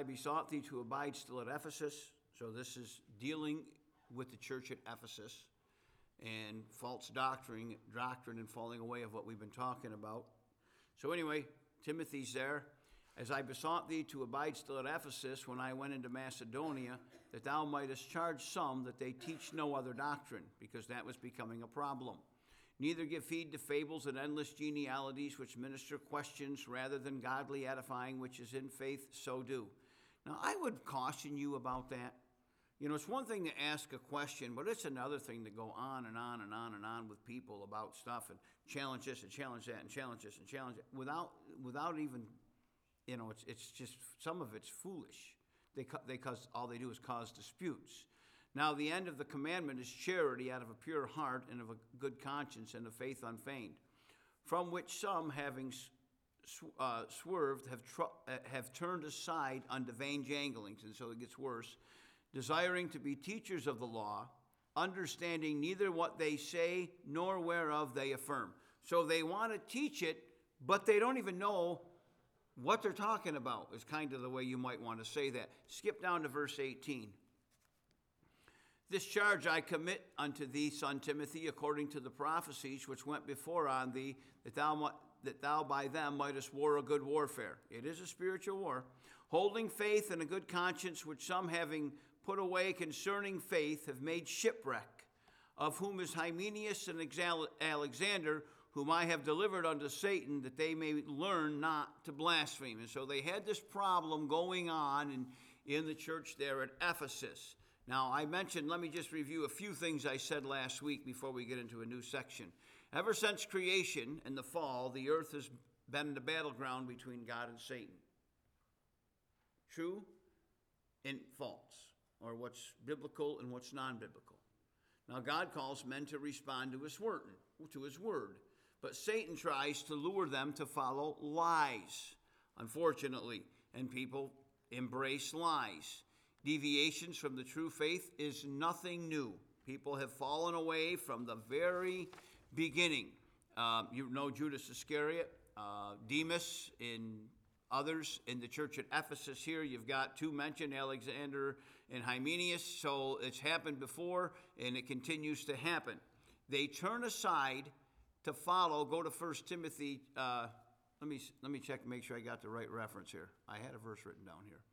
besought thee to abide still at Ephesus. So this is dealing with the church at Ephesus and false doctrine and falling away of what we've been talking about. So anyway, Timothy's there. As I besought thee to abide still at Ephesus when I went into Macedonia, that thou mightest charge some that they teach no other doctrine, because that was becoming a problem. Neither give heed to fables and endless genealogies, which minister questions rather than godly edifying, which is in faith, so do. Now, I would caution you about that. You know, it's one thing to ask a question, but it's another thing to go on and on and on and on with people about stuff and challenge this and challenge that and challenge this and challenge it without even, you know, it's just, some of it's foolish. Because all they do is cause disputes. Now, the end of the commandment is charity out of a pure heart and of a good conscience and of faith unfeigned, from which some, having swerved, have turned aside unto vain janglings, and so it gets worse, desiring to be teachers of the law, understanding neither what they say nor whereof they affirm. So they want to teach it, but they don't even know what they're talking about, is kind of the way you might want to say that. Skip down to verse 18. This charge I commit unto thee, son Timothy, according to the prophecies which went before on thee, that thou by them mightest war a good warfare. It is a spiritual war. Holding faith and a good conscience, which some having put away concerning faith have made shipwreck, of whom is Hymenaeus and Alexander, whom I have delivered unto Satan, that they may learn not to blaspheme. And so they had this problem going on in the church there at Ephesus. Now, I mentioned, let me just review a few things I said last week before we get into a new section. Ever since creation and the fall, the earth has been the battleground between God and Satan. True and false, or what's biblical and what's non-biblical. Now, God calls men to respond to his word, but Satan tries to lure them to follow lies, unfortunately, and people embrace lies. Deviations from the true faith is nothing new. People have fallen away from the very beginning. You know Judas Iscariot, Demas, and others in the church at Ephesus here. You've got two mentioned, Alexander and Hymenaeus. So it's happened before, and it continues to happen. They turn aside to follow. Go to 1 Timothy. Let me check, make sure I got the right reference here. I had a verse written down here.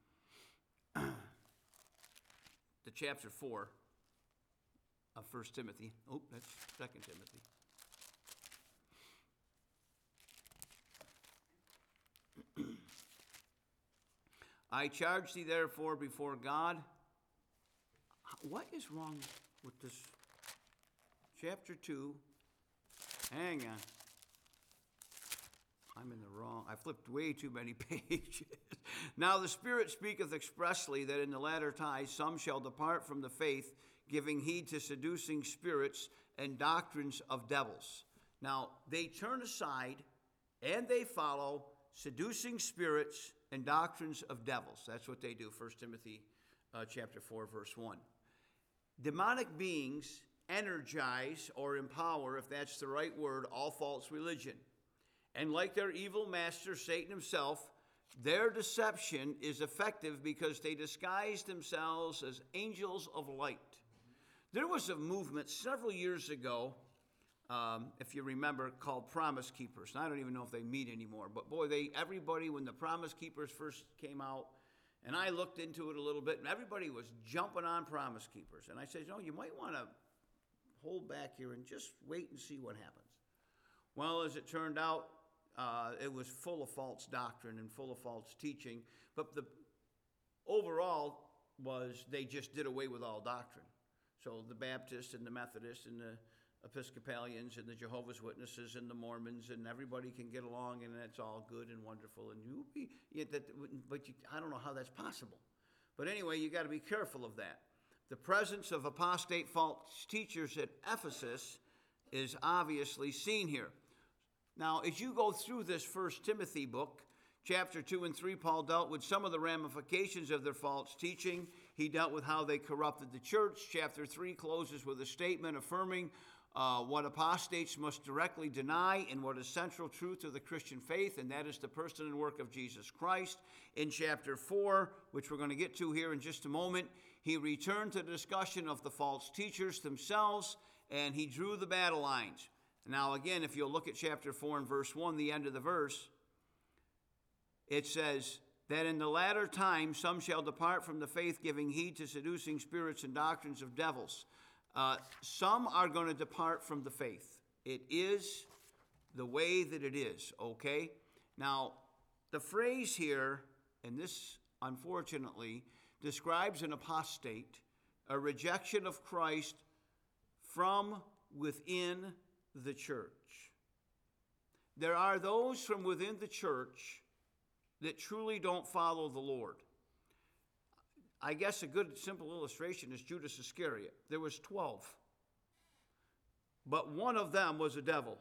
To chapter 4 of 1 Timothy. Oh, that's 2 Timothy. I charge thee therefore before God. What is wrong with this? Chapter 2. Hang on. I'm in the wrong. I flipped way too many pages. Now the Spirit speaketh expressly that in the latter times some shall depart from the faith, giving heed to seducing spirits and doctrines of devils. Now they turn aside and they follow seducing spirits and doctrines of devils. That's what they do. 1 Timothy chapter 4, verse 1. Demonic beings energize or empower, if that's the right word, all false religion. And like their evil master, Satan himself, their deception is effective because they disguise themselves as angels of light. There was a movement several years ago, if you remember, called Promise Keepers. And I don't even know if they meet anymore. But boy, everybody, when the Promise Keepers first came out, and I looked into it a little bit, and everybody was jumping on Promise Keepers. And I said, you might want to hold back here and just wait and see what happens. Well, as it turned out, it was full of false doctrine and full of false teaching. But the overall was they just did away with all doctrine. So the Baptists and the Methodists and the Episcopalians and the Jehovah's Witnesses and the Mormons and everybody can get along and it's all good and wonderful. And I don't know how that's possible. But anyway, you got to be careful of that. The presence of apostate false teachers at Ephesus is obviously seen here. Now, as you go through this 1 Timothy book, chapter 2 and 3, Paul dealt with some of the ramifications of their false teaching. He dealt with how they corrupted the church. Chapter 3 closes with a statement affirming what apostates must directly deny and what is central truth of the Christian faith, and that is the person and work of Jesus Christ. In chapter 4, which we're going to get to here in just a moment, he returned to the discussion of the false teachers themselves, and he drew the battle lines. Now, again, if you'll look at chapter 4 and verse 1, the end of the verse, it says that in the latter time some shall depart from the faith, giving heed to seducing spirits and doctrines of devils. Some are going to depart from the faith. It is the way that it is, okay? Now, the phrase here, and this, unfortunately, describes an apostate, a rejection of Christ from within the church. There are those from within the church that truly don't follow the Lord. I guess a good simple illustration is Judas Iscariot. There was 12, but one of them was a devil.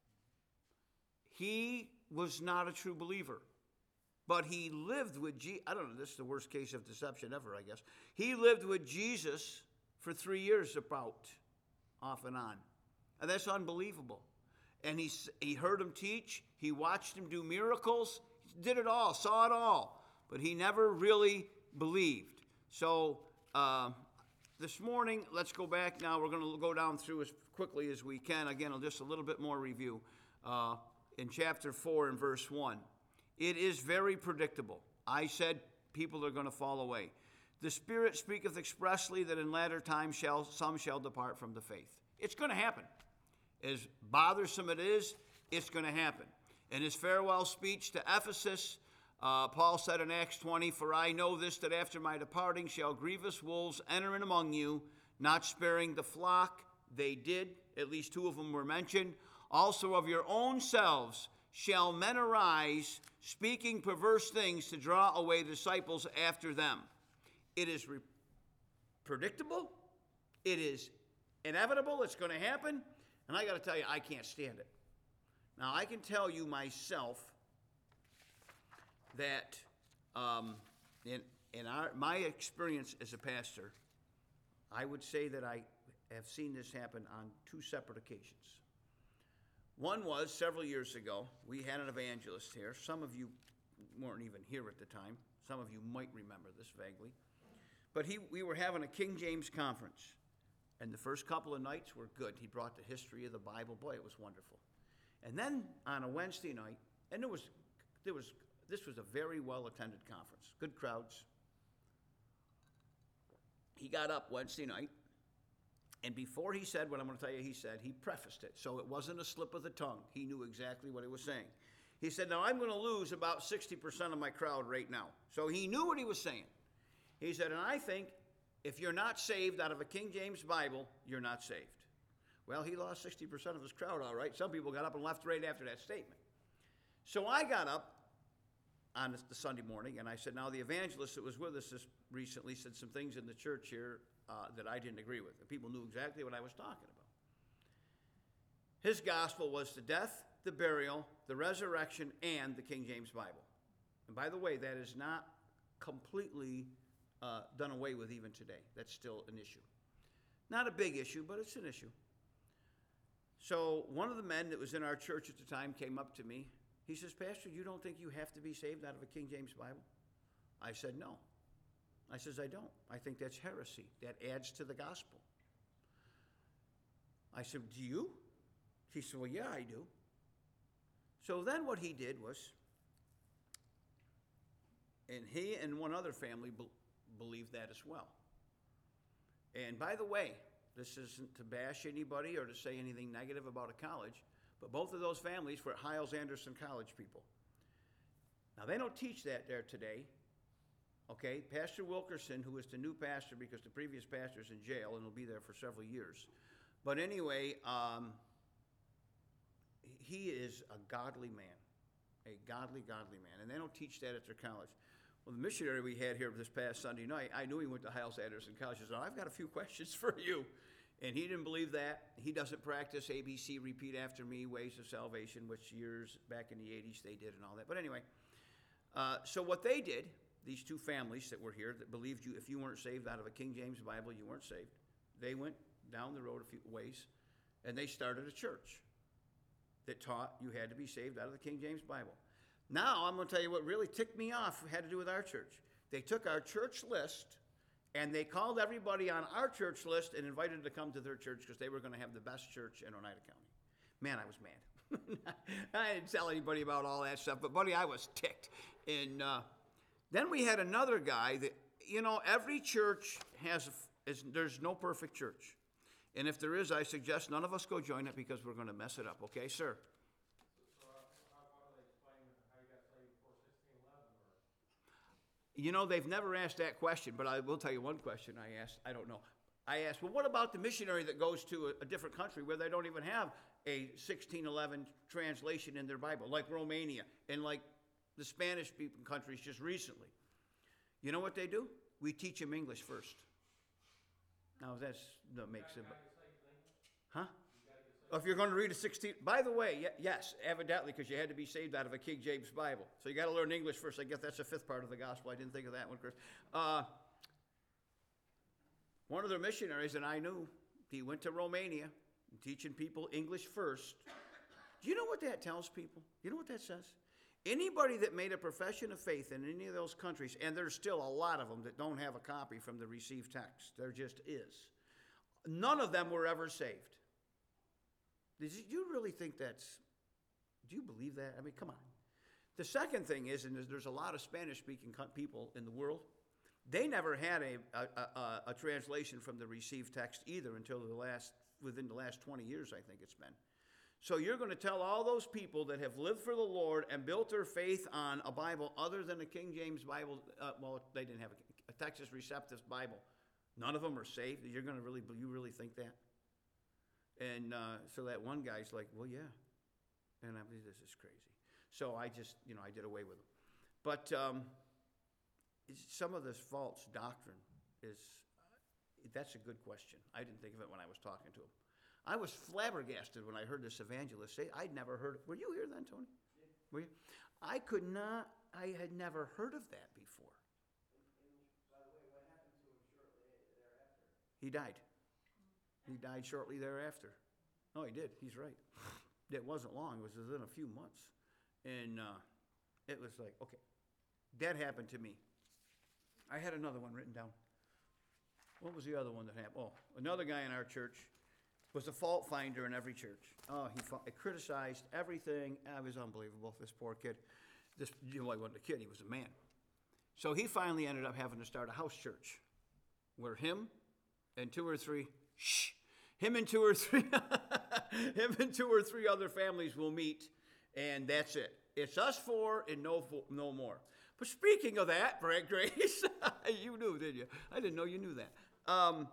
He was not a true believer, but he lived with Jesus. I don't know, this is the worst case of deception ever, I guess. He lived with Jesus for 3 years about, off and on. And that's unbelievable. And he heard him teach. He watched him do miracles. He did it all, saw it all. But he never really believed. So this morning, let's go back now. We're going to go down through as quickly as we can. Again, just a little bit more review. In chapter 4 and verse 1, it is very predictable. I said people are going to fall away. The Spirit speaketh expressly that in latter times some shall depart from the faith. It's going to happen. As bothersome it is, it's going to happen. In his farewell speech to Ephesus, Paul said in Acts 20, "For I know this, that after my departing shall grievous wolves enter in among you, not sparing the flock." They did. At least 2 of them were mentioned. "Also of your own selves shall men arise, speaking perverse things to draw away disciples after them." It is predictable. It is inevitable. It's going to happen. And I got to tell you, I can't stand it. Now, I can tell you myself that in my experience as a pastor, I would say that I have seen this happen on 2 separate occasions. One was several years ago. We had an evangelist here. Some of you weren't even here at the time. Some of you might remember this vaguely. But we were having a King James conference. And the first couple of nights were good. He brought the history of the Bible. Boy, it was wonderful. And then on a Wednesday night, and this was a very well-attended conference, good crowds. He got up Wednesday night, and before he said what I'm going to tell you he said, he prefaced it. So it wasn't a slip of the tongue. He knew exactly what he was saying. He said, "Now I'm going to lose about 60% of my crowd right now." So he knew what he was saying. He said, "And I think if you're not saved out of a King James Bible, you're not saved." Well, he lost 60% of his crowd, all right. Some people got up and left right after that statement. So I got up on the Sunday morning, and I said, "Now, the evangelist that was with us this recently said some things in the church here that I didn't agree with." And people knew exactly what I was talking about. His gospel was the death, the burial, the resurrection, and the King James Bible. And by the way, that is not completely done away with even today. That's still an issue. Not a big issue, but it's an issue. So one of the men that was in our church at the time came up to me. He says, "Pastor, you don't think you have to be saved out of a King James Bible?" I said, "No." I says, "I don't. I think that's heresy. That adds to the gospel." I said, "Do you?" He said, "Well, yeah, I do." So then what he did was, and he and one other family believed that as well. And by the way, this isn't to bash anybody or to say anything negative about a college, but both of those families were Hyles-Anderson College people. Now, they don't teach that there today, okay? Pastor Wilkerson, who is the new pastor because the previous pastor's in jail and will be there for several years. But anyway, he is a godly man, a godly man, and they don't teach that at their college. Well, the missionary we had here this past Sunday night, I knew he went to Hyles-Anderson College. He said, "I've got a few questions for you." And he didn't believe that. He doesn't practice ABC, repeat after me, ways of salvation, which years back in the 80s they did and all that. But anyway, so what they did, these 2 families that were here that believed you, if you weren't saved out of a King James Bible, you weren't saved. They went down the road a few ways And they started a church that taught you had to be saved out of the King James Bible. Now, I'm going to tell you what really ticked me off had to do with our church. They took our church list, and they called everybody on our church list and invited them to come to their church because they were going to have the best church in Oneida County. Man, I was mad. I didn't tell anybody about all that stuff, but, buddy, I was ticked. And then we had another guy that, every church there's no perfect church. And if there is, I suggest none of us go join it because we're going to mess it up. Okay, sir? So how do they explain how you got saved before 1611? They've never asked that question, but I will tell you one question I asked. I don't know. I asked, well, what about the missionary that goes to a different country where they don't even have a 1611 translation in their Bible, like Romania and like the Spanish-speaking countries just recently? You know what they do? We teach them English first. Now, that makes it... Huh? Oh, if you're going to read a 16... By the way, yes, evidently, because you had to be saved out of a King James Bible. So you got to learn English first. I guess that's the fifth part of the gospel. I didn't think of that one, Chris. One of their missionaries that I knew, he went to Romania, teaching people English first. Do you know what that tells people? You know what that says? Anybody that made a profession of faith in any of those countries, and there's still a lot of them that don't have a copy from the received text. There just is. None of them were ever saved. Do you really think do you believe that? I mean, come on. The second thing is, and there's a lot of Spanish-speaking people in the world, they never had a translation from the received text either until within the last 20 years, I think it's been. So you're going to tell all those people that have lived for the Lord and built their faith on a Bible other than a King James Bible, they didn't have a Texas Receptus Bible. None of them are saved. You really think that? And so that one guy's like, well, yeah. And I mean, this is crazy. So I just, I did away with them. But some of this false doctrine that's a good question. I didn't think of it when I was talking to him. I was flabbergasted when I heard this evangelist say, I'd never heard, were you here then, Tony? Yeah. Were you? I had never heard of that before. And by the way, what happened to him shortly thereafter? He died. He died shortly thereafter. Oh, he did. He's right. It wasn't long. It was within a few months. And it was like, okay, that happened to me. I had another one written down. What was the other one that happened? Oh, another guy in our church was a fault finder in every church. Oh, he criticized everything. It was unbelievable, this poor kid. He wasn't a kid, he was a man. So he finally ended up having to start a house church where him and two or three other families will meet, and that's it. It's us four and no more. But speaking of that, Brad Grace, you knew, didn't you? I didn't know you knew that.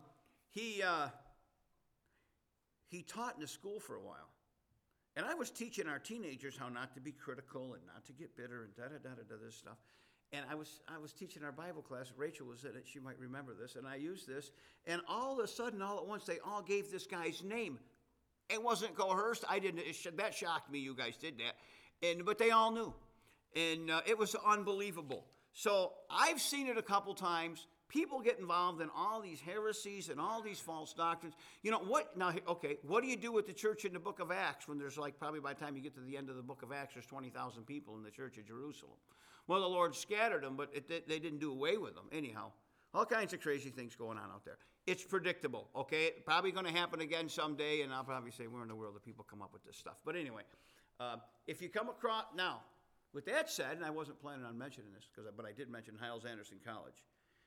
He taught in the school for a while. And I was teaching our teenagers how not to be critical and not to get bitter and this stuff. And I was teaching our Bible class. Rachel was in it. She might remember this. And I used this. And all of a sudden, all at once, they all gave this guy's name. It wasn't coerced. That shocked me. You guys did that. But they all knew. And it was unbelievable. So I've seen it a couple times. People get involved in all these heresies and all these false doctrines. What do you do with the church in the book of Acts when there's probably by the time you get to the end of the book of Acts, there's 20,000 people in the church of Jerusalem? Well, the Lord scattered them, but they didn't do away with them. Anyhow, all kinds of crazy things going on out there. It's predictable, okay? It's probably going to happen again someday, and I'll probably say, where in the world do people come up with this stuff? But anyway, if you come across... Now, with that said, and I wasn't planning on mentioning this, but I did mention Hyles-Anderson College.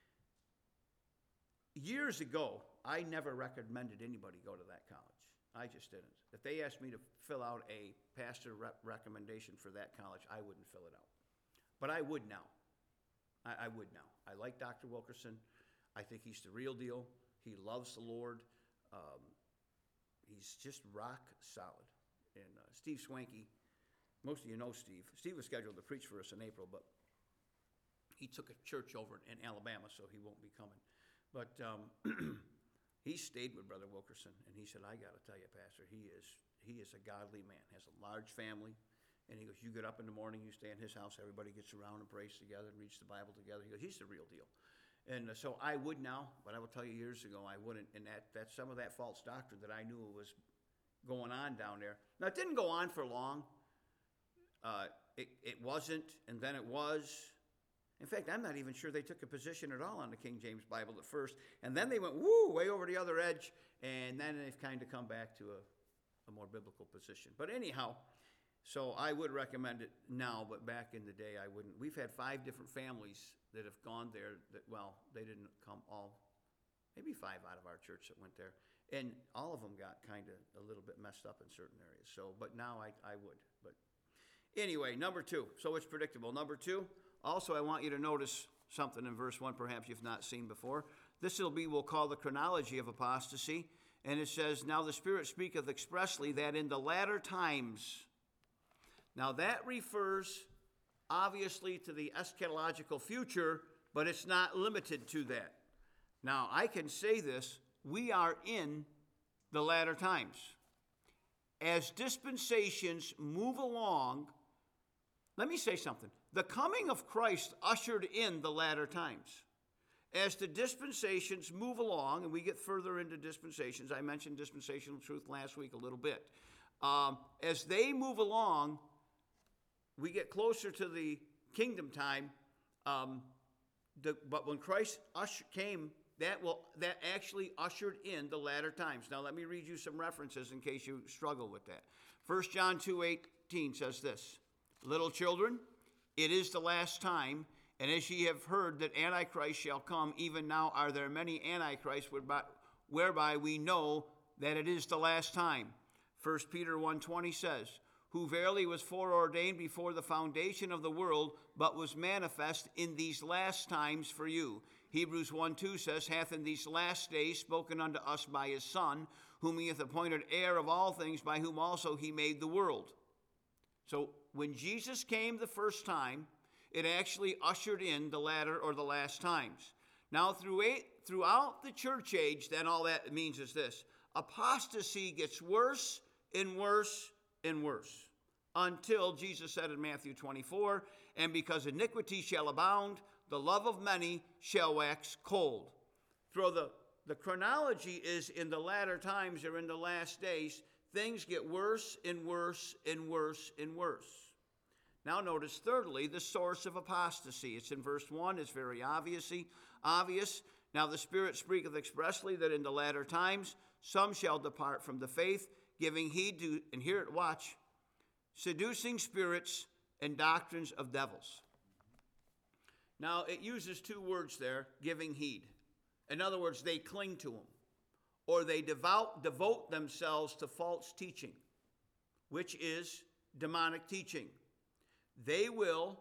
Years ago, I never recommended anybody go to that college. I just didn't. If they asked me to fill out a pastor recommendation for that college, I wouldn't fill it out. But I would now. I would now. I like Dr. Wilkerson. I think he's the real deal. He loves the Lord. He's just rock solid. And Steve Swanky, most of you know Steve. Steve was scheduled to preach for us in April, but he took a church over in Alabama, so he won't be coming. But he stayed with Brother Wilkerson, and he said, I got to tell you, Pastor, he is a godly man, has a large family. And he goes, you get up in the morning, you stay in his house, everybody gets around and prays together and reads the Bible together. He goes, he's the real deal. And so I would now, but I will tell you years ago, I wouldn't. And that some of that false doctrine that I knew was going on down there. Now, it didn't go on for long. It wasn't, and then it was. In fact, I'm not even sure they took a position at all on the King James Bible at first. And then they went, way over the other edge, and then they've kind of come back to a more biblical position. But anyhow, so I would recommend it now, but back in the day, I wouldn't. We've had 5 different families that have gone there they didn't come all, maybe 5 out of our church that went there. And all of them got kind of a little bit messed up in certain areas. So, but now I would. But anyway, number 2. So it's predictable. Number 2, also I want you to notice something in verse 1 perhaps you've not seen before. This we'll call the chronology of apostasy. And it says, now the Spirit speaketh expressly that in the latter times. Now that refers obviously to the eschatological future, but it's not limited to that. Now I can say this. We are in the latter times. As dispensations move along, let me say something. The coming of Christ ushered in the latter times. As the dispensations move along, and we get further into dispensations, I mentioned dispensational truth last week a little bit. As they move along, we get closer to the kingdom time. But when Christ came, that actually ushered in the latter times. Now let me read you some references in case you struggle with that. 1 John 2:18 says this, little children, it is the last time, and as ye have heard that Antichrist shall come, even now are there many Antichrists, whereby we know that it is the last time. 1 Peter 1:20 says, who verily was foreordained before the foundation of the world, but was manifest in these last times for you. Hebrews 1:2 says, hath in these last days spoken unto us by his Son, whom he hath appointed heir of all things, by whom also he made the world. So when Jesus came the first time, it actually ushered in the latter or the last times. Now throughout the church age, then all that means is this. Apostasy gets worse and worse and worse, until Jesus said in Matthew 24, and because iniquity shall abound, the love of many shall wax cold. Through the chronology is in the latter times or in the last days, things get worse and worse and worse and worse. Now notice thirdly, the source of apostasy. It's in verse 1, it's very obvious. Now the Spirit speaketh expressly that in the latter times some shall depart from the faith, giving heed to, and here, watch, seducing spirits and doctrines of devils. Now, it uses 2 words there, giving heed. In other words, they cling to them, or they devote themselves to false teaching, which is demonic teaching. They will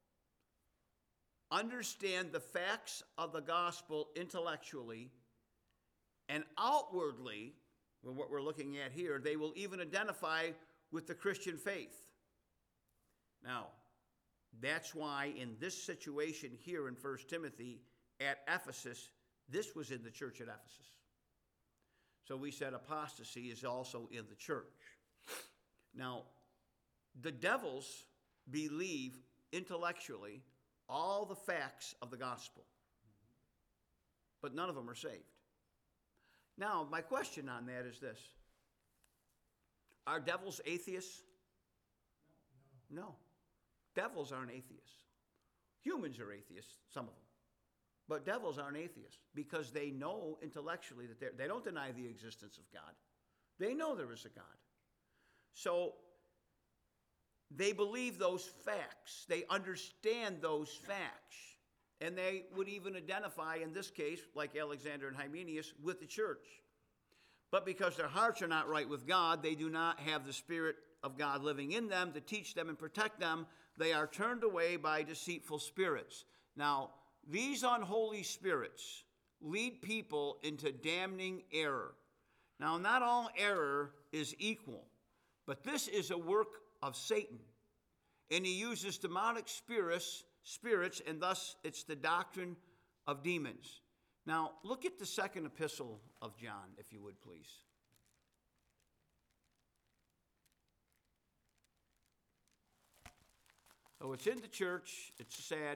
understand the facts of the gospel intellectually, and outwardly, what we're looking at here, they will even identify with the Christian faith. Now, that's why in this situation here in 1 Timothy at Ephesus, this was in the church at Ephesus. So we said apostasy is also in the church. Now, the devils believe intellectually all the facts of the gospel, but none of them are saved. Now, my question on that is this. Are devils atheists? No. Devils aren't atheists. Humans are atheists, some of them. But devils aren't atheists because they know intellectually that they don't deny the existence of God. They know there is a God. So they believe those facts. They understand those facts. And they would even identify, in this case, like Alexander and Hymenaeus, with the church. But because their hearts are not right with God, they do not have the Spirit of God living in them to teach them and protect them. They are turned away by deceitful spirits. Now, these unholy spirits lead people into damning error. Now, not all error is equal, but this is a work of Satan. And he uses demonic spirits, and thus it's the doctrine of demons. Now, look at the second epistle of John, if you would, please. So it's in the church. It's sad.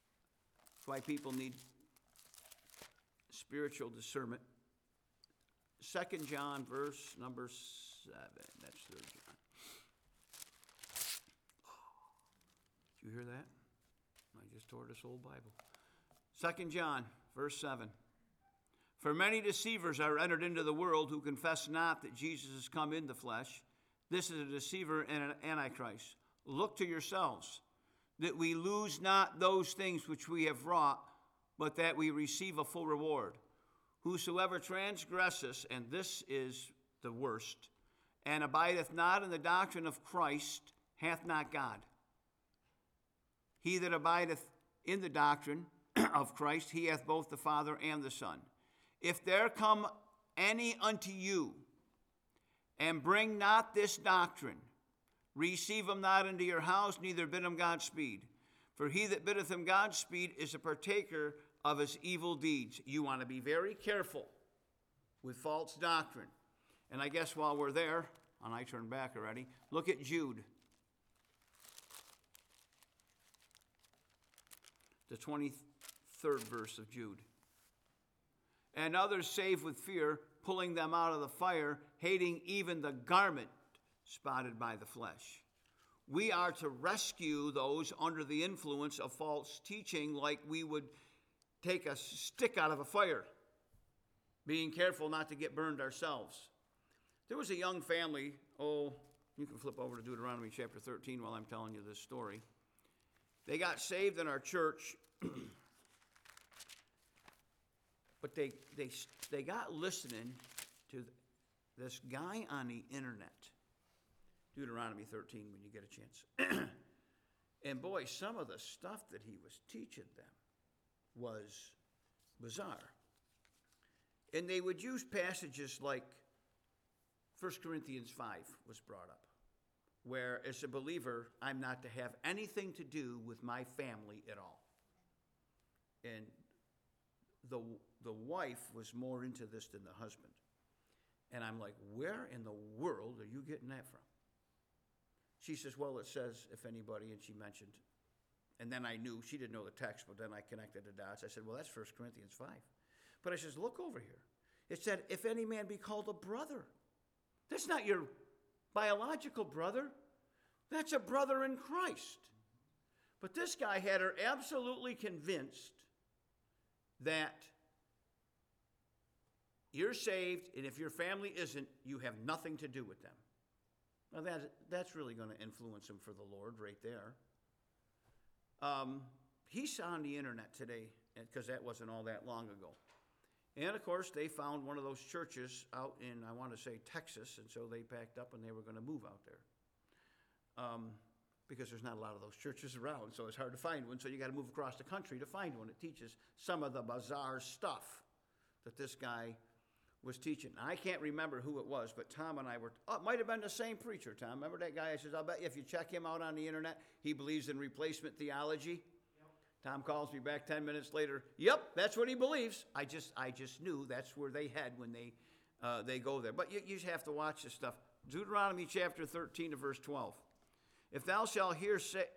That's why people need spiritual discernment. 2 John, verse number 7. That's 3 John. Did you hear that? I just tore this old Bible. 2 John, verse 7. For many deceivers are entered into the world who confess not that Jesus has come in the flesh. This is a deceiver and an antichrist. Look to yourselves, that we lose not those things which we have wrought, but that we receive a full reward. Whosoever transgresseth, and this is the worst, and abideth not in the doctrine of Christ, hath not God. He that abideth in the doctrine of Christ, he hath both the Father and the Son. If there come any unto you, and bring not this doctrine, receive him not into your house, neither bid him Godspeed. For he that biddeth him Godspeed is a partaker of his evil deeds. You want to be very careful with false doctrine. And I guess while we're there, and I turn back already, look at Jude. The 23rd verse of Jude. And others save with fear, pulling them out of the fire, hating even the garment spotted by the flesh. We are to rescue those under the influence of false teaching like we would take a stick out of a fire, being careful not to get burned ourselves. There was a young family, you can flip over to Deuteronomy chapter 13 while I'm telling you this story. They got saved in our church, but they got listening to this guy on the internet. Deuteronomy 13 when you get a chance. And boy, some of the stuff that he was teaching them was bizarre. And they would use passages like 1 Corinthians 5 was brought up, where as a believer, I'm not to have anything to do with my family at all. And the wife was more into this than the husband. And I'm like, where in the world are you getting that from? She says, well, it says, if anybody, and she mentioned, and then I knew, she didn't know the text, but then I connected the dots. I said, well, that's 1 Corinthians 5. But I says, look over here. It said, if any man be called a brother. That's not your biological brother. That's a brother in Christ. But this guy had her absolutely convinced that you're saved, and if your family isn't, you have nothing to do with them. Now, that's really going to influence him for the Lord right there. He's on the internet today, because that wasn't all that long ago. And, of course, they found one of those churches out in, I want to say, Texas, and so they packed up and they were going to move out there. Because there's not a lot of those churches around, so it's hard to find one, so you got to move across the country to find one that teaches some of the bizarre stuff that this guy was teaching. I can't remember who it was, but Tom and I were, it might have been the same preacher, Tom. Remember that guy? I says, I'll bet you if you check him out on the internet, he believes in replacement theology. Yep. Tom calls me back 10 minutes later. Yep, that's what he believes. I just knew that's where they head when they go there. But you just have to watch this stuff. Deuteronomy chapter 13 to verse 12. If thou shalt hear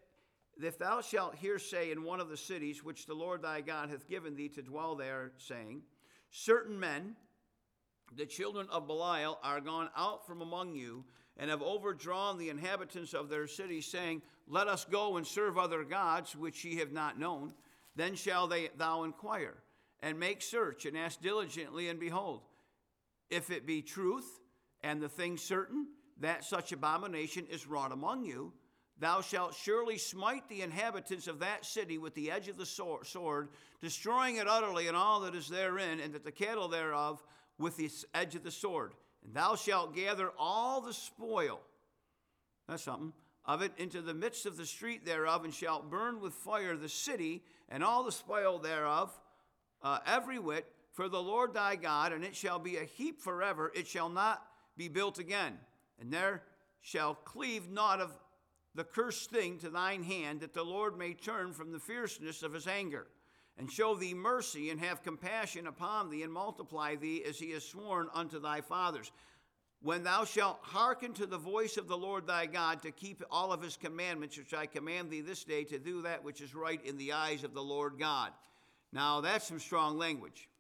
say in one of the cities which the Lord thy God hath given thee to dwell there, saying, certain men, the children of Belial, are gone out from among you, and have overdrawn the inhabitants of their cities, saying, let us go and serve other gods, which ye have not known. Then shall thou inquire, and make search, and ask diligently, and behold, if it be truth, and the thing certain, that such abomination is wrought among you, thou shalt surely smite the inhabitants of that city with the edge of the sword, destroying it utterly and all that is therein, and that the cattle thereof with the edge of the sword. And thou shalt gather all the spoil, that's something, of it into the midst of the street thereof, and shalt burn with fire the city, and all the spoil thereof, every whit, for the Lord thy God, and it shall be a heap forever, it shall not be built again. And there shall cleave naught of the cursed thing to thine hand, that the Lord may turn from the fierceness of his anger, and show thee mercy, and have compassion upon thee, and multiply thee as he has sworn unto thy fathers. When thou shalt hearken to the voice of the Lord thy God, to keep all of his commandments, which I command thee this day, to do that which is right in the eyes of the Lord God. Now, that's some strong language.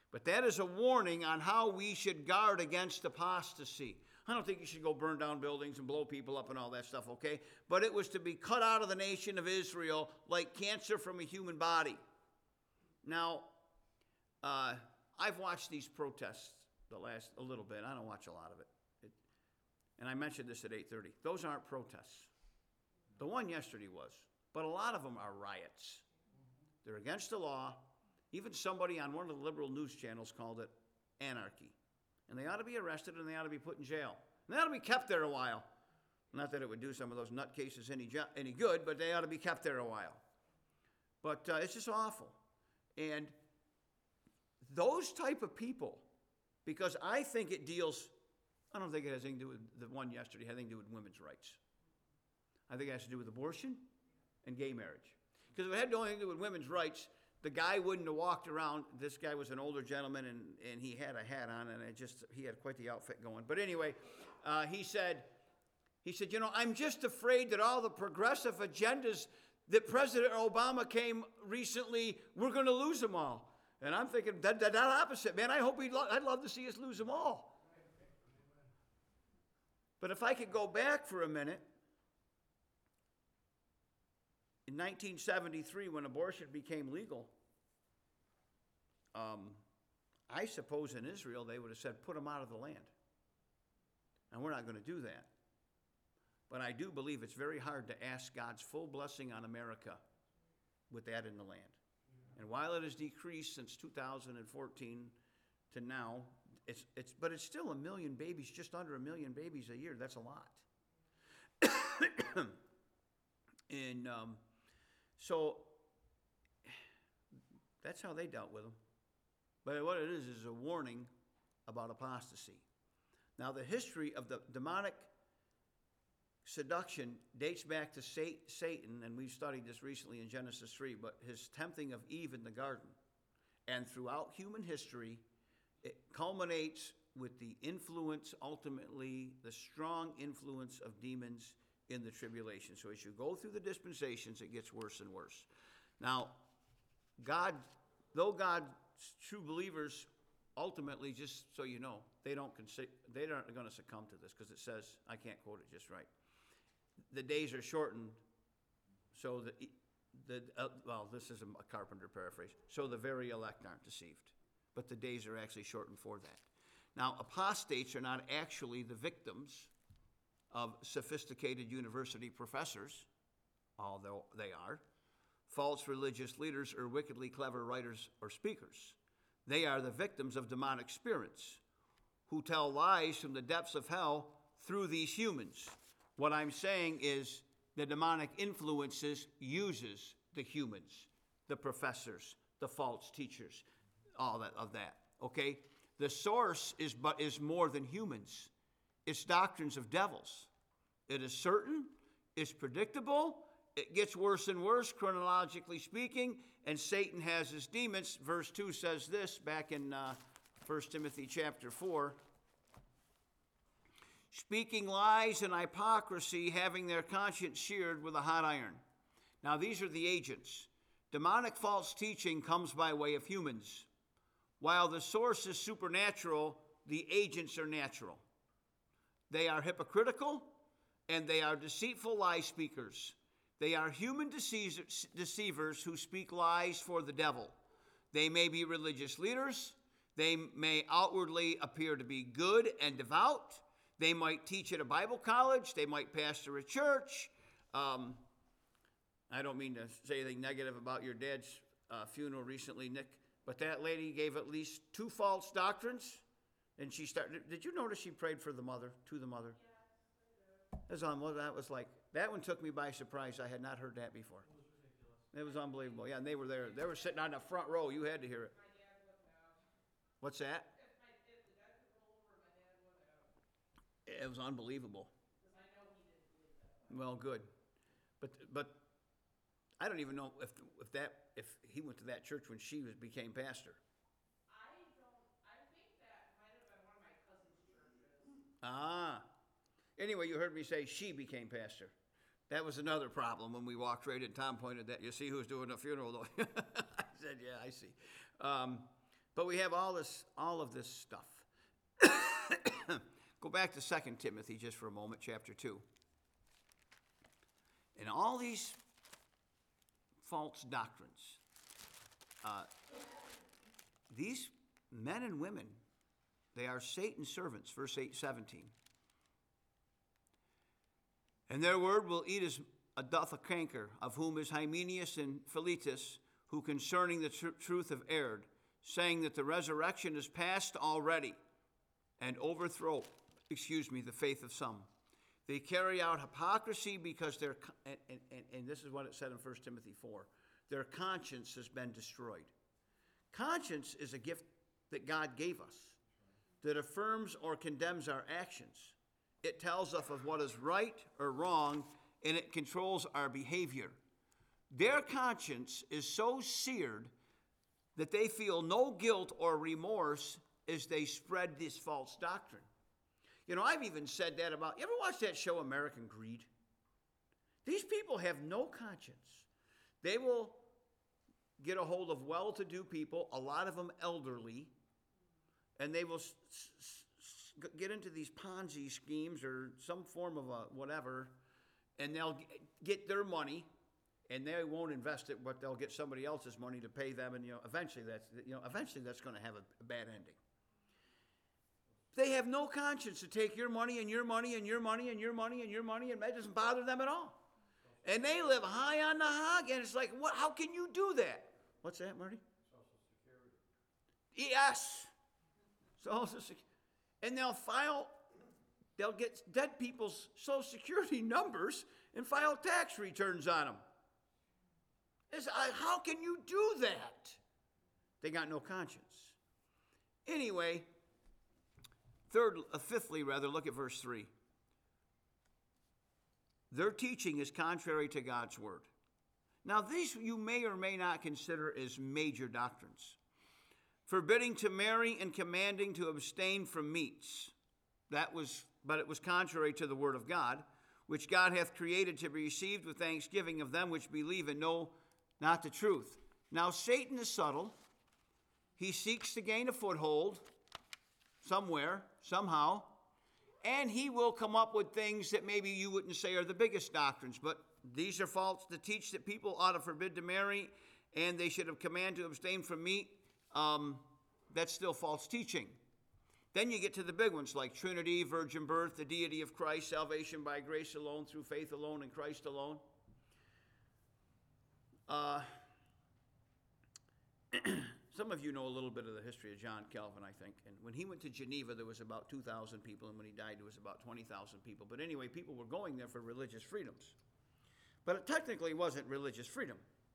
But that is a warning on how we should guard against apostasy. I don't think you should go burn down buildings and blow people up and all that stuff, okay? But it was to be cut out of the nation of Israel like cancer from a human body. Now, I've watched these protests a little bit. I don't watch a lot of it. And I mentioned this at 8:30. Those aren't protests. The one yesterday was. But a lot of them are riots. They're against the law. Even somebody on one of the liberal news channels called it anarchy. And they ought to be arrested and they ought to be put in jail. And they ought to be kept there a while. Not that it would do some of those nutcases any good, but they ought to be kept there a while. But it's just awful. And those type of people, because I think it deals, I don't think it has anything to do with the one yesterday, it has anything to do with women's rights. I think it has to do with abortion and gay marriage. Because if it had anything to do with women's rights, the guy wouldn't have walked around. This guy was an older gentleman, and he had a hat on, and he had quite the outfit going. But anyway, he said, you know, I'm just afraid that all the progressive agendas that President Obama came recently, we're going to lose them all. And I'm thinking, that opposite, man, I'd love to see us lose them all. But if I could go back for a minute, in 1973, when abortion became legal, I suppose in Israel they would have said, put them out of the land. And we're not going to do that. But I do believe it's very hard to ask God's full blessing on America with that in the land. And while it has decreased since 2014 to now, but it's still 1 million babies, just under 1 million babies a year. That's a lot. And so that's how they dealt with them. But what it is a warning about apostasy. Now, the history of the demonic seduction dates back to Satan, and we've studied this recently in Genesis 3, but his tempting of Eve in the garden. And throughout human history, it culminates with the influence, ultimately, the strong influence of demons in the tribulation. So as you go through the dispensations, it gets worse and worse. Now, though God's true believers, ultimately, just so you know, they aren't going to succumb to this, because it says, I can't quote it just right, the days are shortened, so this is a Carpenter paraphrase, so the very elect aren't deceived. But the days are actually shortened for that. Now, apostates are not actually the victims of sophisticated university professors, although they are, false religious leaders, or wickedly clever writers or speakers. They are the victims of demonic spirits who tell lies from the depths of hell through these humans. What I'm saying is the demonic influences uses the humans, the professors, the false teachers, all of that, okay? The source is more than humans. It's doctrines of devils. It is certain, it's predictable, it gets worse and worse, chronologically speaking, and Satan has his demons. Verse 2 says this, back in 1 Timothy chapter 4, speaking lies and hypocrisy, having their conscience seared with a hot iron. Now, these are the agents. Demonic false teaching comes by way of humans. While the source is supernatural, the agents are natural. They are hypocritical, and they are deceitful lie speakers. They are human deceivers who speak lies for the devil. They may be religious leaders. They may outwardly appear to be good and devout. They might teach at a Bible college. They might pastor a church. I don't mean to say anything negative about your dad's funeral recently, Nick, but that lady gave at least 2 false doctrines, and she started. Did you notice she prayed for the mother, to the mother? Yes, I did. That one took me by surprise. I had not heard that before. It was unbelievable. Yeah, and they were there. They were sitting on the front row. You had to hear it. My dad wouldn't have. What's that? If the guy took over, my dad wouldn't have. It was unbelievable. Because I know he didn't believe that. Well, good, but I don't even know if he went to that church when she became pastor. I think that might have been one of my cousin's churches. Ah. Anyway, you heard me say she became pastor. That was another problem when we walked right in. Tom pointed that. You see who's doing the funeral, though? I said, yeah, I see. But we have all of this stuff. Go back to 2 Timothy just for a moment, chapter 2. And all these false doctrines, these men and women, they are Satan's servants, verse 8:17. And their word will eat as doth a canker, of whom is Hymenaeus and Philetus, who concerning the truth have erred, saying that the resurrection is past already, and overthrow, the faith of some. They carry out hypocrisy because and this is what it said in 1 Timothy 4, their conscience has been destroyed. Conscience is a gift that God gave us that affirms or condemns our actions. It tells us of what is right or wrong, and it controls our behavior. Their conscience is so seared that they feel no guilt or remorse as they spread this false doctrine. You know, I've even said that about, you ever watch that show American Greed? These people have no conscience. They will get a hold of well-to-do people, a lot of them elderly, and they will get into these Ponzi schemes or some form of a whatever, and they'll get their money, and they won't invest it, but they'll get somebody else's money to pay them, and eventually that's going to have a bad ending. They have no conscience to take your money and your money and your money and your money and your money, and that doesn't bother them at all. And they live high on the hog, and it's like, what? How can you do that? What's that, Marty? Social Security. Yes. Social Security. And they'll get dead people's Social Security numbers and file tax returns on them. How can you do that? They got no conscience. Anyway, fifthly, look at verse 3. Their teaching is contrary to God's word. Now, these you may or may not consider as major doctrines. Forbidding to marry and commanding to abstain from meats. But it was contrary to the word of God, which God hath created to be received with thanksgiving of them which believe and know not the truth. Now, Satan is subtle. He seeks to gain a foothold somewhere, somehow, and he will come up with things that maybe you wouldn't say are the biggest doctrines, but these are false to teach that people ought to forbid to marry and they should have command to abstain from meat. That's still false teaching. Then you get to the big ones like Trinity, virgin birth, the deity of Christ, salvation by grace alone, through faith alone, in Christ alone. Some of you know a little bit of the history of John Calvin, I think. And when he went to Geneva, there was about 2,000 people, and when he died, there was about 20,000 people. But anyway, people were going there for religious freedoms. But it technically wasn't religious freedom.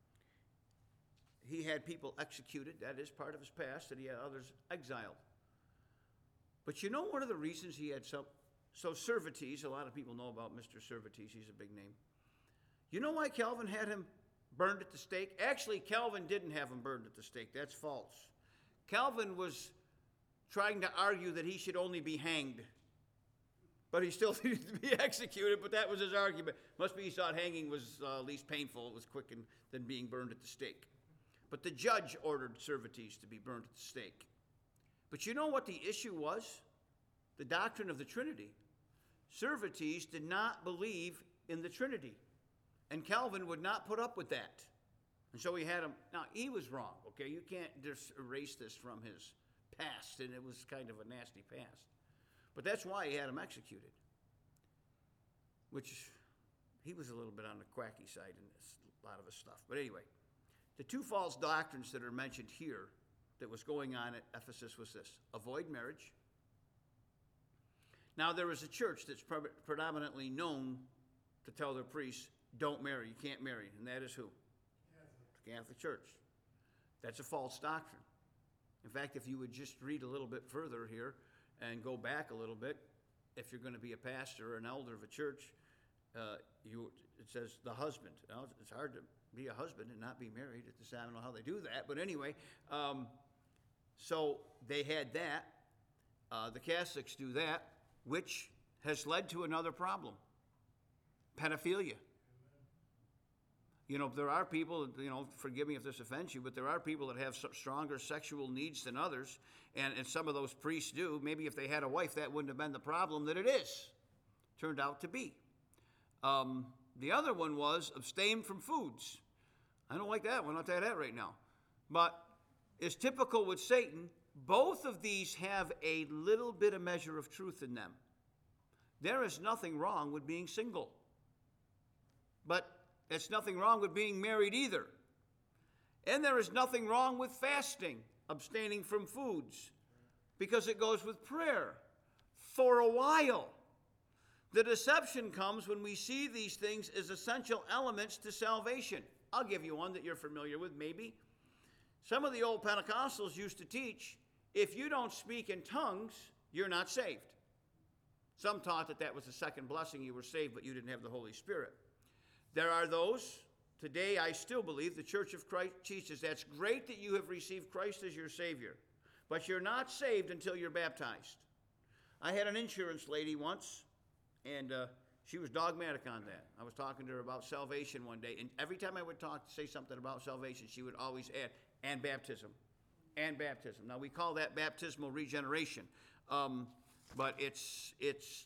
He had people executed. That is part of his past, and he had others exiled. But you know one of the reasons he had so Servetes, a lot of people know about Mr. Servetes, he's a big name. You know why Calvin had him burned at the stake? Actually, Calvin didn't have him burned at the stake. That's false. Calvin was trying to argue that he should only be hanged. But he still needed to be executed, but that was his argument. Must be he thought hanging was least painful. It was quicker than being burned at the stake. But the judge ordered Servetes to be burned at the stake. But you know what the issue was? The doctrine of the Trinity. Servetes did not believe in the Trinity. And Calvin would not put up with that. And so he had him. Now, he was wrong, okay? You can't just erase this from his past, and it was kind of a nasty past. But that's why he had him executed. Which, he was a little bit on the quacky side in this, a lot of his stuff. But anyway, the two false doctrines that are mentioned here that was going on at Ephesus was this: avoid marriage. Now, there is a church that's predominantly known to tell their priests, don't marry, you can't marry, and that is who? The Catholic Church. That's a false doctrine. In fact, if you would just read a little bit further here and go back a little bit, if you're going to be a pastor or an elder of a church, it says the husband. Now, it's hard to be a husband and not be married. I don't know how they do that, but anyway, so they had that. The Catholics do that, which has led to another problem: pedophilia. You know, there are people, you know, forgive me if this offends you, but there are people that have stronger sexual needs than others, and some of those priests do. Maybe if they had a wife, that wouldn't have been the problem that it is. Turned out to be. The other one was abstain from foods. I don't like that one, I'll tell you that right now. But it's typical with Satan, both of these have a little bit of measure of truth in them. There is nothing wrong with being single. But it's nothing wrong with being married either. And there is nothing wrong with fasting, abstaining from foods, because it goes with prayer for a while. The deception comes when we see these things as essential elements to salvation. I'll give you one that you're familiar with, maybe. Some of the old Pentecostals used to teach, if you don't speak in tongues, you're not saved. Some taught that that was the second blessing, you were saved, but you didn't have the Holy Spirit. There are those, today I still believe, the Church of Christ teaches, that's great that you have received Christ as your Savior, but you're not saved until you're baptized. I had an insurance lady once, and she was dogmatic on that. I was talking to her about salvation one day, and every time I would say something about salvation, she would always add, and baptism, and baptism. Now, we call that baptismal regeneration, but it's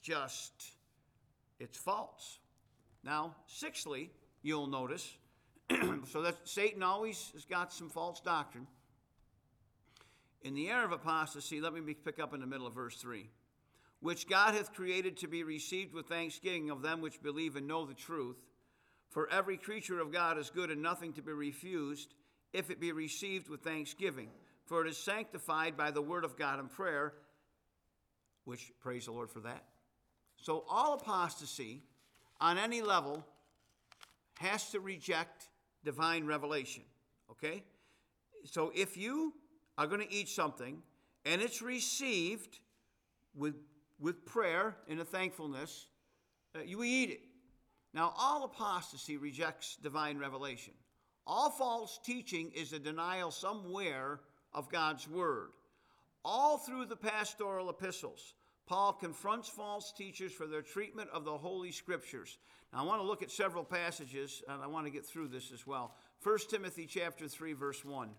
false. Now, sixthly, you'll notice, so that Satan always has got some false doctrine. In the era of apostasy, let me pick up in the middle of verse 3. Which God hath created to be received with thanksgiving of them which believe and know the truth. For every creature of God is good and nothing to be refused, if it be received with thanksgiving. For it is sanctified by the word of God and prayer, which, praise the Lord for that. So all apostasy on any level has to reject divine revelation, okay? So if you are going to eat something and it's received with prayer and a thankfulness, you eat it. Now, all apostasy rejects divine revelation. All false teaching is a denial somewhere of God's word. All through the pastoral epistles, Paul confronts false teachers for their treatment of the Holy Scriptures. Now, I want to look at several passages, and I want to get through this as well. 1 Timothy chapter 3, verse 1.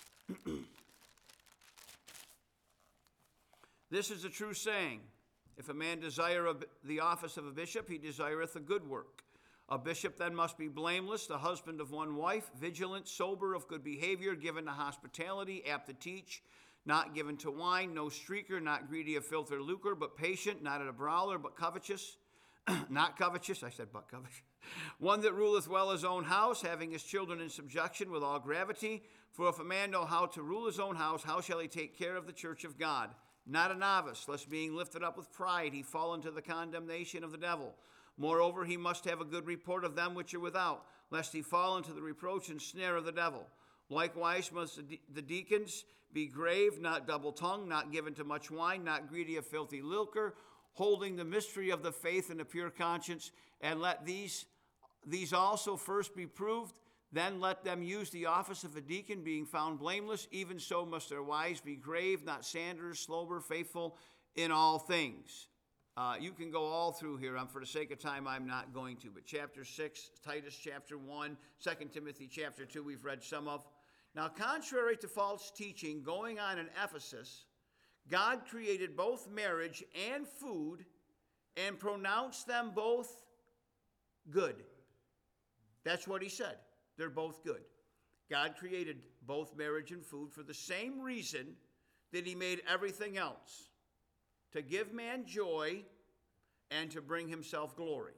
This is a true saying. If a man desire the office of a bishop, he desireth a good work. A bishop then must be blameless, the husband of one wife, vigilant, sober, of good behavior, given to hospitality, apt to teach, not given to wine, no streaker, not greedy of filth or lucre, but patient, not a brawler, but covetous. Not covetous, I said but covetous. One that ruleth well his own house, having his children in subjection with all gravity. For if a man know how to rule his own house, how shall he take care of the church of God? Not a novice, lest being lifted up with pride he fall into the condemnation of the devil. Moreover, he must have a good report of them which are without, lest he fall into the reproach and snare of the devil. Likewise must the deacons be grave, not double-tongued, not given to much wine, not greedy of filthy lucre, holding the mystery of the faith in a pure conscience, and let these also first be proved, then let them use the office of a deacon, being found blameless. Even so must their wives be grave, not slanderers, sober, faithful in all things. You can go all through here. For the sake of time, I'm not going to. But chapter 6, Titus chapter 1, 2 Timothy chapter 2, we've read some of. Now, contrary to false teaching going on in Ephesus, God created both marriage and food and pronounced them both good. That's what he said. They're both good. God created both marriage and food for the same reason that he made everything else. To give man joy and to bring himself glory.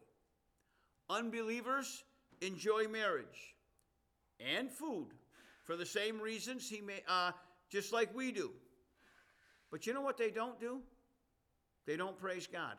Unbelievers enjoy marriage and food for the same reasons he may, just like we do. But you know what they don't do? They don't praise God.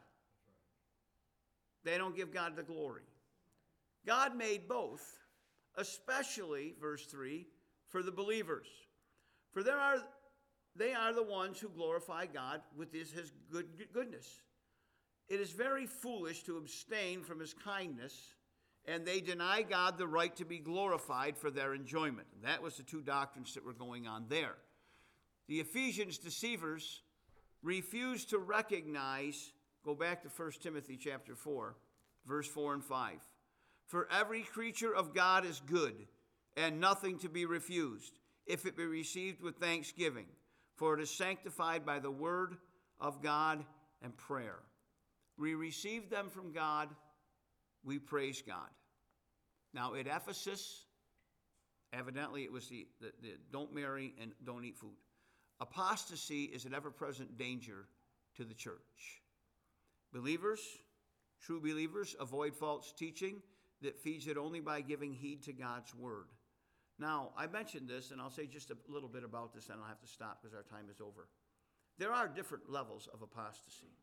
They don't give God the glory. God made both, especially, verse 3, for the believers. For they are the ones who glorify God with his goodness. It is very foolish to abstain from his kindness, and they deny God the right to be glorified for their enjoyment. And that was the two doctrines that were going on there. The Ephesians deceivers refused to recognize, go back to 1 Timothy chapter 4, verse 4 and 5. For every creature of God is good, and nothing to be refused, if it be received with thanksgiving, for it is sanctified by the word of God and prayer. We receive them from God, we praise God. Now at Ephesus, evidently it was the don't marry and don't eat food. Apostasy is an ever-present danger to the church. Believers, true believers, avoid false teaching that feeds it only by giving heed to God's word. Now, I mentioned this, and I'll say just a little bit about this, and I'll have to stop because our time is over. There are different levels of apostasy.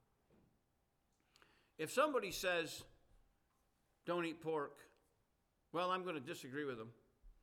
If somebody says, don't eat pork, well, I'm going to disagree with them.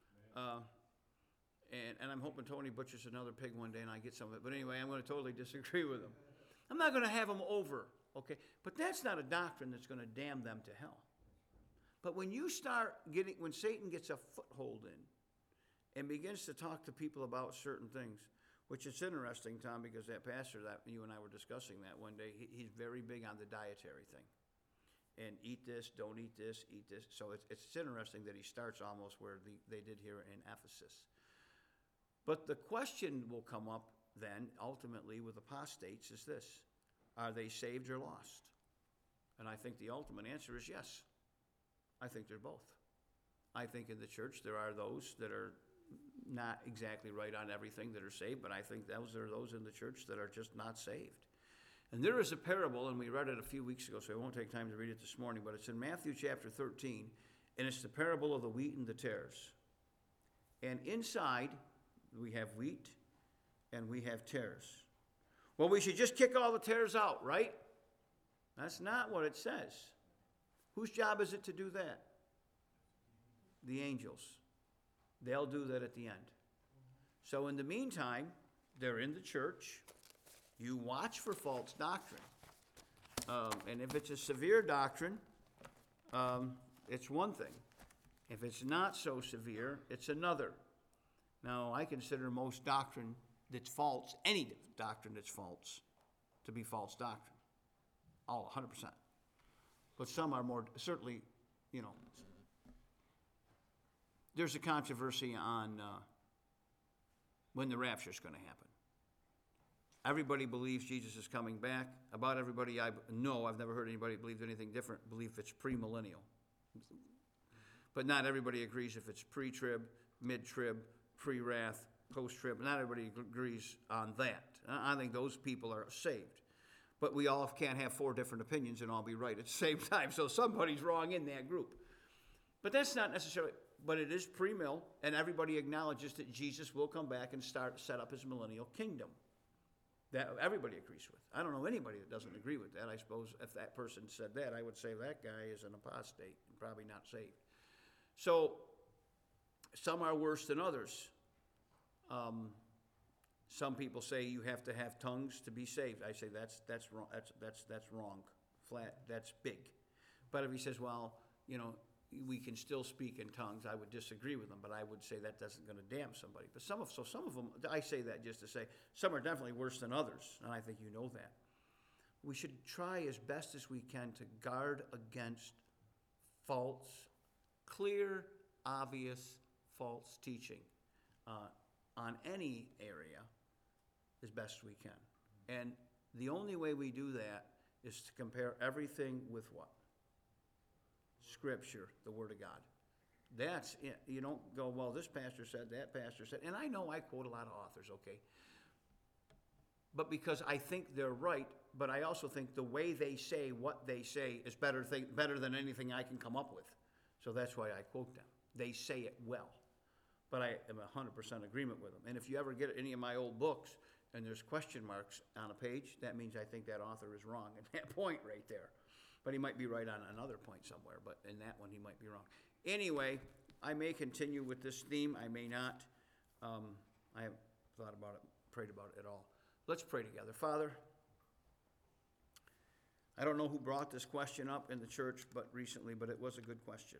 And I'm hoping Tony butchers another pig one day and I get some of it. But anyway, I'm going to totally disagree with them. I'm not going to have them over, okay? But that's not a doctrine that's going to damn them to hell. But when when Satan gets a foothold in and begins to talk to people about certain things, which is interesting, Tom, because that pastor that you and I were discussing that one day, he's very big on the dietary thing. And eat this, don't eat this, eat this. So it's interesting that he starts almost where they did here in Ephesus. But the question will come up then, ultimately, with apostates is this: are they saved or lost? And I think the ultimate answer is yes. I think they're both. I think in the church there are those that are not exactly right on everything that are saved, but I think there are those in the church that are just not saved. And there is a parable, and we read it a few weeks ago, so I won't take time to read it this morning, but it's in Matthew chapter 13, and it's the parable of the wheat and the tares. And inside, we have wheat and we have tares. Well, we should just kick all the tares out, right? That's not what it says. Whose job is it to do that? The angels. They'll do that at the end. So in the meantime, they're in the church. You watch for false doctrine. And if it's a severe doctrine, it's one thing. If it's not so severe, it's another. Now, I consider most doctrine that's false, any doctrine that's false, to be false doctrine. All 100%. But some are more, certainly, there's a controversy on when the rapture is going to happen. Everybody believes Jesus is coming back. About everybody I've never heard anybody believe anything different, believe it's premillennial. But not everybody agrees if it's pre-trib, mid-trib, pre-wrath, post-trib. Not everybody agrees on that. I think those people are saved. But we all can't have 4 different opinions and all be right at the same time. So somebody's wrong in that group. But that's not necessarily, but it is pre-mill, and everybody acknowledges that Jesus will come back and set up his millennial kingdom. That everybody agrees with. I don't know anybody that doesn't agree with that. I suppose if that person said that, I would say that guy is an apostate and probably not saved. So some are worse than others. Some people say you have to have tongues to be saved. I say that's wrong. That's wrong. Flat. That's big. But if he says, well, we can still speak in tongues, I would disagree with him, but I would say that doesn't going to damn somebody. But some of them, I say that just to say, some are definitely worse than others, and I think you know that. We should try as best as we can to guard against false, clear, obvious false teaching on any area as best we can. And the only way we do that is to compare everything with what? Scripture, the Word of God. That's it. You don't go, well, this pastor said, that pastor said. And I know I quote a lot of authors, okay? But because I think they're right, but I also think the way they say what they say is better than anything I can come up with. So that's why I quote them. They say it well. But I am 100% agreement with them. And if you ever get any of my old books and there's question marks on a page, that means I think that author is wrong at that point right there. But he might be right on another point somewhere, but in that one he might be wrong. Anyway, I may continue with this theme, I may not. I haven't thought about it, prayed about it at all. Let's pray together. Father, I don't know who brought this question up in the church recently, but it was a good question.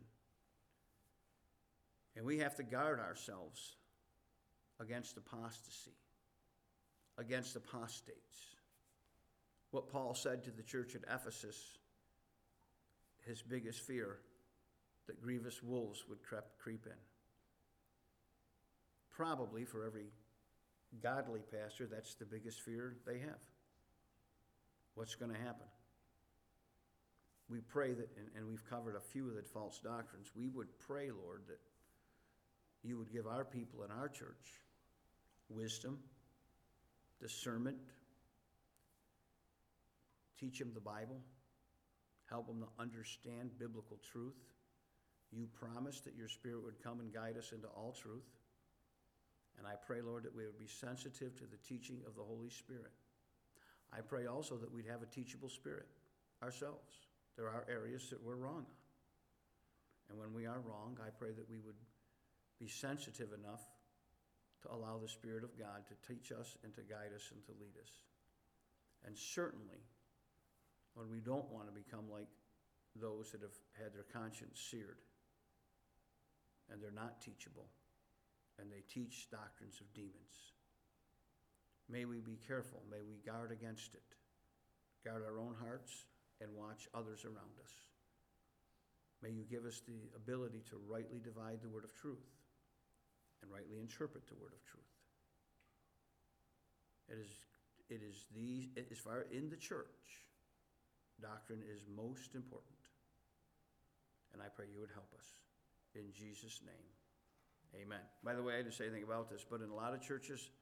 And we have to guard ourselves against apostasy, against apostates. What Paul said to the church at Ephesus, his biggest fear that grievous wolves would creep in. Probably for every godly pastor, that's the biggest fear they have. What's going to happen? We pray that, and we've covered a few of the false doctrines, we would pray, Lord, that you would give our people in our church wisdom, discernment, teach them the Bible, help them to understand biblical truth. You promised that your Spirit would come and guide us into all truth. And I pray, Lord, that we would be sensitive to the teaching of the Holy Spirit. I pray also that we'd have a teachable spirit ourselves. There are areas that we're wrong on. And when we are wrong, I pray that we would be sensitive enough to allow the Spirit of God to teach us and to guide us and to lead us. And certainly, when we don't want to become like those that have had their conscience seared and they're not teachable and they teach doctrines of demons. May we be careful. May we guard against it. Guard our own hearts and watch others around us. May you give us the ability to rightly divide the word of truth and rightly interpret the word of truth. It is these, as far in the church, doctrine is most important. And I pray you would help us. In Jesus' name, amen. By the way, I didn't say anything about this, but in a lot of churches,